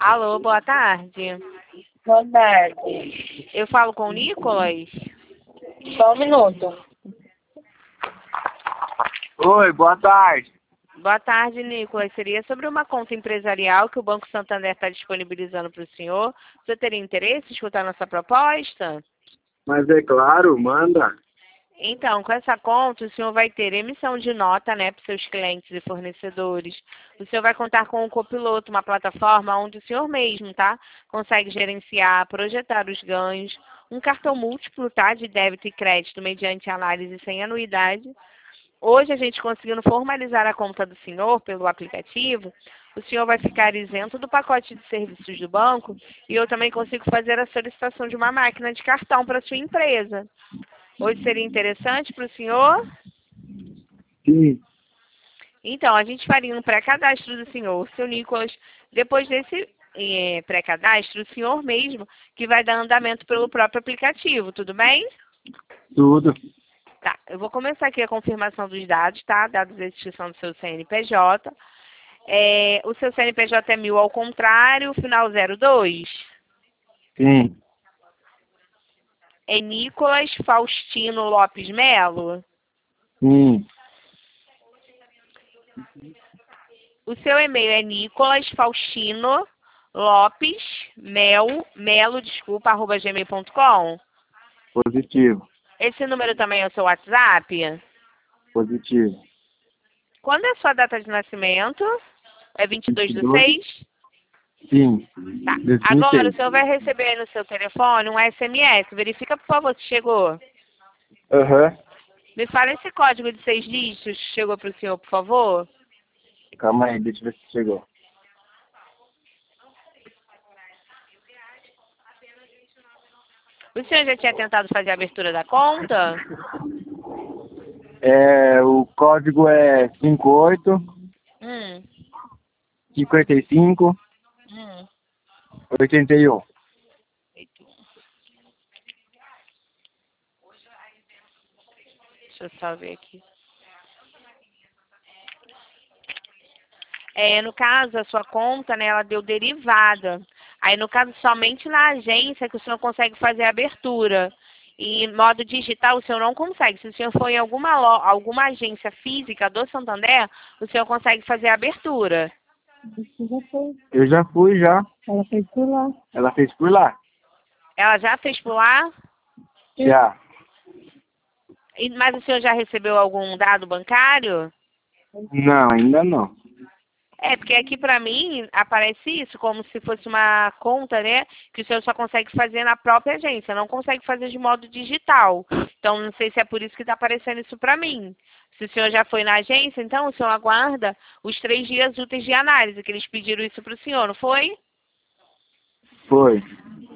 Alô, boa tarde. Boa tarde. Eu falo com o Nicolas? Só um minuto. Oi, boa tarde. Boa tarde, Nicolas. Seria sobre uma conta empresarial que o Banco Santander está disponibilizando para o senhor. Você teria interesse em escutar nossa proposta? Mas é claro, manda. Então, com essa conta, o senhor vai ter emissão de nota, né, para seus clientes e fornecedores. O senhor vai contar com um copiloto, uma plataforma onde o senhor mesmo, tá, consegue gerenciar, projetar os ganhos, um cartão múltiplo, tá, de débito e crédito mediante análise sem anuidade. Hoje, a gente conseguindo formalizar a conta do senhor pelo aplicativo, o senhor vai ficar isento do pacote de serviços do banco e eu também consigo fazer a solicitação de uma máquina de cartão para sua empresa. Hoje seria interessante para o senhor? Sim. Então, a gente faria um pré-cadastro do senhor, seu Nicolas. Depois desse pré-cadastro, o senhor mesmo que vai dar andamento pelo próprio aplicativo, tudo bem? Tudo. Tá, eu vou começar aqui a confirmação dos dados, tá? Dados de inscrição do seu CNPJ. O seu CNPJ é 1000 ao contrário, final 02. Sim. É Nicolas Faustino Lopes Melo. Sim. O seu e-mail é Nicolas Faustino Lopes Melo, desculpa, @gmail.com. Positivo. Esse número também é o seu WhatsApp? Positivo. Quando é a sua data de nascimento? É 22/6? Sim. Tá. 26. Agora o senhor vai receber aí no seu telefone um SMS. Verifica, por favor, se chegou. Aham. Me fala esse código de 6 dígitos que chegou para o senhor, por favor. Calma aí, deixa eu ver se chegou. O senhor já tinha tentado fazer a abertura da conta? O código é 58 Hum. 55 81. Deixa eu só ver aqui. No caso, a sua conta, né, ela deu derivada. Aí, no caso, somente na agência que o senhor consegue fazer a abertura. E em modo digital, o senhor não consegue. Se o senhor for em alguma agência física do Santander, o senhor consegue fazer a abertura. Você já fez. Eu já fui, já. Ela fez por lá. Ela fez por lá? Ela já fez por lá? Já. Mas o senhor já recebeu algum dado bancário? Não, ainda não. Porque aqui pra mim aparece isso, como se fosse uma conta, né? Que o senhor só consegue fazer na própria agência, não consegue fazer de modo digital. Então, não sei se é por isso que está aparecendo isso pra mim. Se o senhor já foi na agência, então o senhor aguarda os 3 dias úteis de análise, que eles pediram isso pro senhor, não foi? Foi.